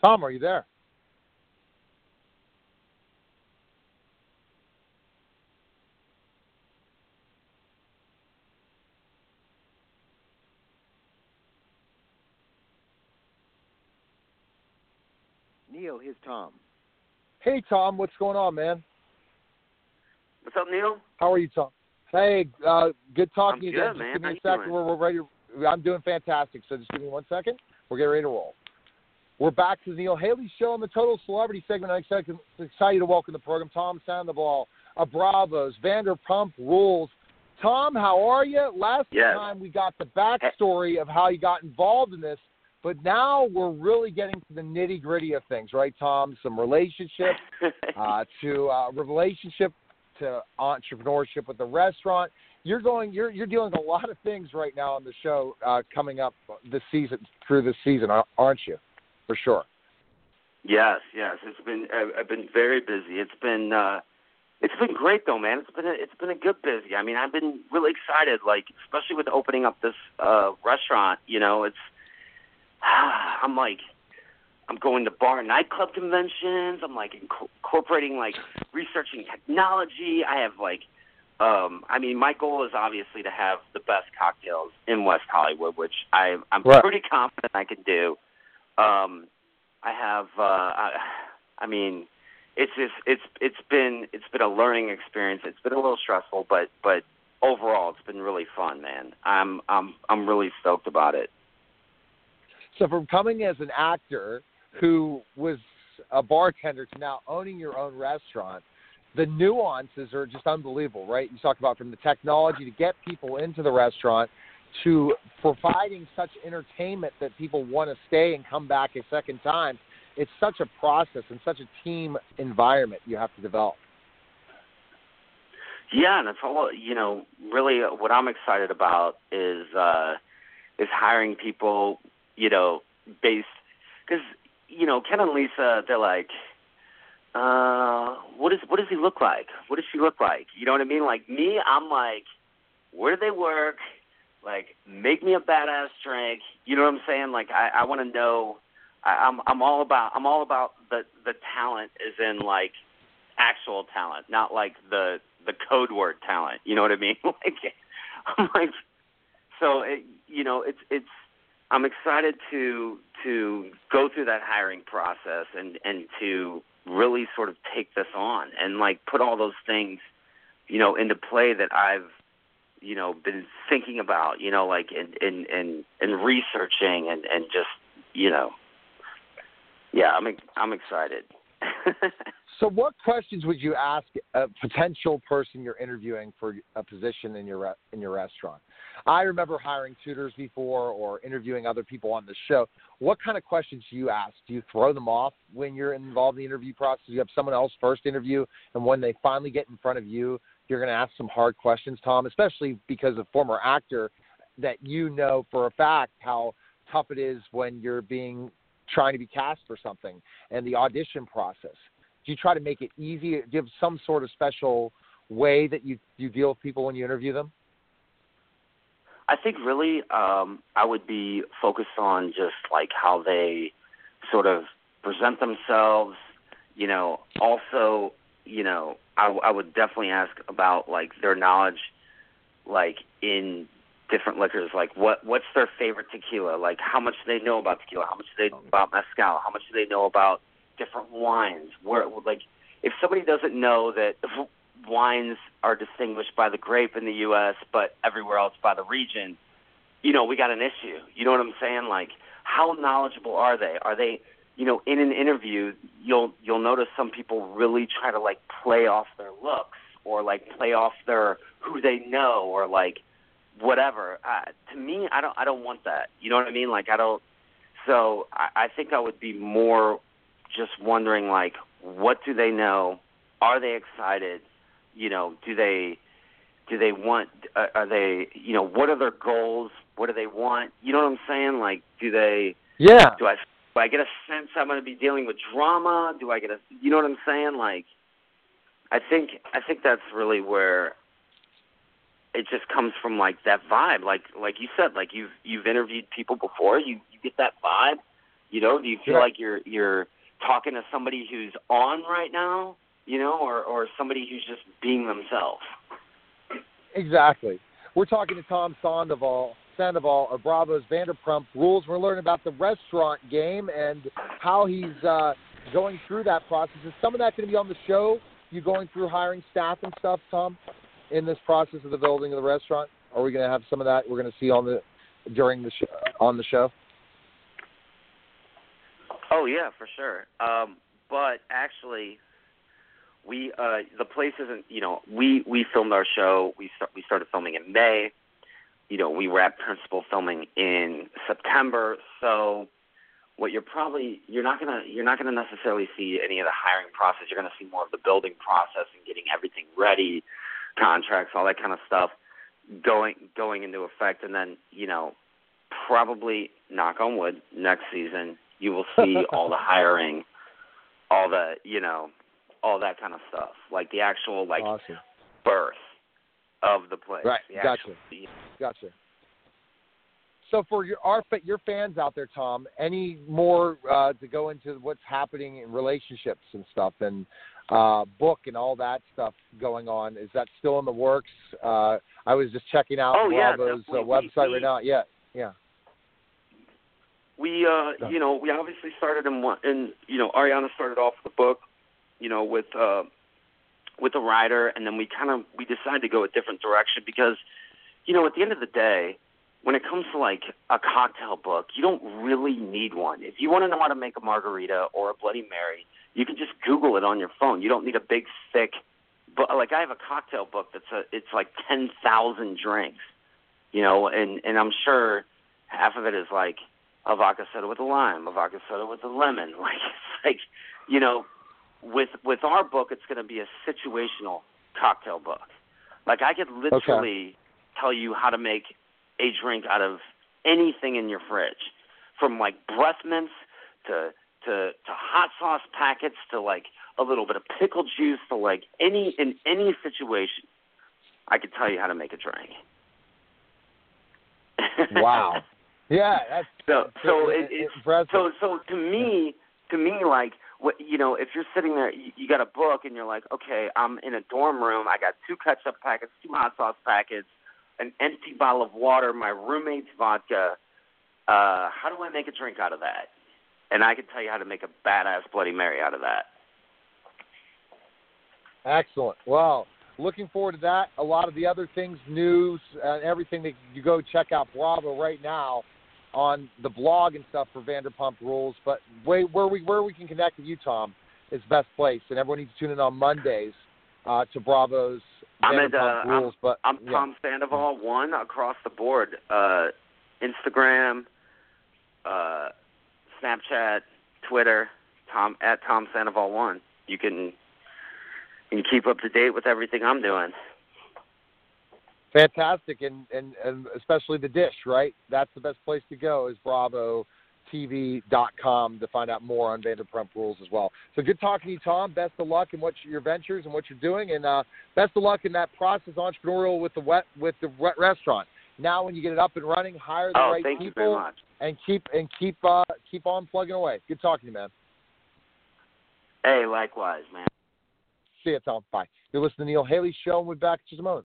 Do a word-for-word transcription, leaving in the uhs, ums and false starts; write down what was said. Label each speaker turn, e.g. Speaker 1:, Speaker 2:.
Speaker 1: Tom, are you there?
Speaker 2: Neil, here's Tom.
Speaker 1: Hey, Tom, what's going on, man?
Speaker 3: What's up, Neil?
Speaker 1: How are you, Tom? Hey, uh, good talking
Speaker 3: I'm
Speaker 1: to you
Speaker 3: good,
Speaker 1: again. Just
Speaker 3: man.
Speaker 1: give me
Speaker 3: How
Speaker 1: a
Speaker 3: you
Speaker 1: second.
Speaker 3: doing?
Speaker 1: We're, we're ready. To, I'm doing fantastic. So just give me one second. We're getting ready to roll. We're back to the Neil Haley Show on the Total Celebrity segment. I'm excited, excited to welcome the program Tom Sandoval, a Bravos, Vanderpump Rules. Tom, how are you? Last
Speaker 3: yes.
Speaker 1: time we got the backstory of how you got involved in this, but now we're really getting to the nitty-gritty of things, right, Tom? Some relationship uh, to uh, relationship to entrepreneurship with the restaurant. You're going. You're you're dealing with a lot of things right now on the show uh, coming up this season through this season, aren't you? For sure.
Speaker 3: Yes, yes. It's been I've been very busy. It's been uh, it's been great though, man. It's been a, it's been a good busy. I mean, I've been really excited, like especially with opening up this uh, restaurant. You know, it's I'm like I'm going to bar and nightclub conventions. I'm like inc- incorporating like researching technology. I have like. Um, I mean, my goal is obviously to have the best cocktails in West Hollywood, which I, I'm
Speaker 1: right.
Speaker 3: pretty confident I can do. Um, I have, uh, I, I mean, it's just, it's it's been it's been a learning experience. It's been a little stressful, but but overall, it's been really fun, man. I'm I'm I'm really stoked about it.
Speaker 1: So, from coming as an actor who was a bartender to now owning your own restaurant, the nuances are just unbelievable, right? You talk about from the technology to get people into the restaurant to providing such entertainment that people want to stay and come back a second time. It's such a process and such a team environment you have to develop.
Speaker 3: Yeah, and it's all, you know, really what I'm excited about is uh, is hiring people, you know, based, because, you know, Ken and Lisa, they're like, Uh, what is what does he look like? What does she look like? You know what I mean? Like me, I'm like, where do they work? Like, make me a badass drink. You know what I'm saying? Like, I, I want to know. I, I'm I'm all about I'm all about the the talent, is in like actual talent, not like the the code word talent. You know what I mean? Like, I'm like, so it, you know, it's it's. I'm excited to to go through that hiring process and and to really sort of take this on and like put all those things, you know, into play that I've, you know, been thinking about, you know, like in in in, in researching and, and just, you know, yeah, I'm I'm excited.
Speaker 1: So what questions would you ask a potential person you're interviewing for a position in your re- in your restaurant? I remember hiring tutors before or interviewing other people on the show. What kind of questions do you ask? Do you throw them off when you're involved in the interview process? Do you have someone else first interview, and when they finally get in front of you, you're going to ask some hard questions, Tom, especially because a former actor that you know for a fact how tough it is when you're being trying to be cast for something and the audition process. Do you try to make it easy? Do you have some sort of special way that you, you deal with people when you interview them?
Speaker 3: I think really um, I would be focused on just like how they sort of present themselves. You know, also, you know, I, I would definitely ask about like their knowledge, like in different liquors, like what what's their favorite tequila? Like how much do they know about tequila? How much do they know about mezcal? How much do they know about different wines? Where, like, if somebody doesn't know that wines are distinguished by the grape in the U S but everywhere else by the region, you know, we got an issue. You know what I'm saying? Like, how knowledgeable are they? Are they, you know, in an interview, you'll you'll notice some people really try to like play off their looks or like play off their who they know or like whatever. Uh, to me, I don't I don't want that. You know what I mean? Like I don't. So I, I think I would be more just wondering, like, what do they know? Are they excited? You know, do they do they want? Uh, are they? You know, what are their goals? What do they want? You know what I'm saying? Like, do they?
Speaker 1: Yeah.
Speaker 3: Do I? Do I get a sense I'm going to be dealing with drama? Do I get a? You know what I'm saying? Like, I think I think that's really where it just comes from, like that vibe. Like like you said, like you've you've interviewed people before. You you get that vibe. You know, do you feel
Speaker 1: Sure.
Speaker 3: like you're you're talking to somebody who's on right now, you know, or, or somebody who's just being themselves?
Speaker 1: Exactly. We're talking to Tom Sandoval, Sandoval of Bravo's Vanderpump Rules. We're learning about the restaurant game and how he's uh, going through that process. Is some of that going to be on the show? You going through hiring staff and stuff, Tom, in this process of the building of the restaurant? Are we going to have some of that we're going to see on the during the sh- on the show?
Speaker 3: Oh yeah, for sure. Um, but actually, we uh, the place isn't. You know, we, we filmed our show. We start, we started filming in May. You know, we wrapped principal filming in September. So, what you're probably you're not gonna you're not gonna necessarily see any of the hiring process. You're gonna see more of the building process and getting everything ready, contracts, all that kind of stuff going going into effect. And then, you know, probably, knock on wood, next season you will see all the hiring, all the, you know, all that kind of stuff, like the actual, like,
Speaker 1: awesome.
Speaker 3: birth of the place.
Speaker 1: Right,
Speaker 3: the
Speaker 1: gotcha,
Speaker 3: actual,
Speaker 1: gotcha. So for your our your fans out there, Tom, any more uh, to go into what's happening in relationships and stuff, and uh, book and all that stuff going on? Is that still in the works? Uh, I was just checking out
Speaker 3: oh,
Speaker 1: Bravo's
Speaker 3: yeah,
Speaker 1: uh, website
Speaker 3: we,
Speaker 1: right now. Yeah, yeah.
Speaker 3: We, uh, you know, we obviously started in one, and you know, Ariana started off the book, you know, with uh, with the writer, and then we kind of we decided to go a different direction because, you know, at the end of the day, when it comes to like a cocktail book, you don't really need one. If you want to know how to make a margarita or a Bloody Mary, you can just Google it on your phone. You don't need a big thick, but like I have a cocktail book that's a it's like ten thousand drinks, you know, and and I'm sure half of it is like a vodka soda with a lime, a vodka soda with a lemon. Like it's like, you know, with with our book, it's going to be a situational cocktail book. Like I could literally okay. tell you how to make a drink out of anything in your fridge, from like breath mints to to to hot sauce packets to like a little bit of pickle juice to like any in any situation. I could tell you how to make a drink.
Speaker 1: Wow. Yeah, that's
Speaker 3: so so it,
Speaker 1: it,
Speaker 3: it,
Speaker 1: impressive.
Speaker 3: so so to me to me like what you know if you're sitting there you, you got a book and you're like, okay, I'm in a dorm room, I got two ketchup packets, two hot sauce packets, an empty bottle of water, my roommate's vodka. Uh, how do I make a drink out of that? And I can tell you how to make a badass Bloody Mary out of that.
Speaker 1: Excellent. Well, looking forward to that. A lot of the other things, news, and everything that you go check out Bravo right now on the blog and stuff for Vanderpump Rules. But way, where we where we can connect with you, Tom, is best place. And everyone needs to tune in on Mondays uh, to Bravo's
Speaker 3: I'm
Speaker 1: Vanderpump
Speaker 3: at, uh,
Speaker 1: Rules.
Speaker 3: I'm,
Speaker 1: but
Speaker 3: I'm
Speaker 1: yeah.
Speaker 3: Tom Sandoval one across the board. Uh, Instagram, uh, Snapchat, Twitter, Tom at Tom Sandoval one. You can you can keep up to date with everything I'm doing.
Speaker 1: Fantastic, and, and, and especially the dish, right? That's the best place to go is bravo T V dot com to find out more on Vanderpump Rules as well. So good talking to you, Tom. Best of luck in what your ventures and what you're doing, and uh, best of luck in that process entrepreneurial with the wet with the wet restaurant. Now, when you get it up and running, hire the
Speaker 3: oh,
Speaker 1: right
Speaker 3: thank
Speaker 1: people
Speaker 3: you very much.
Speaker 1: and keep and keep uh, keep on plugging away. Good talking to you, man.
Speaker 3: Hey, likewise, man.
Speaker 1: See you, Tom. Bye. You're listening to the Neil Haley Show, and we'll be back in just a moment.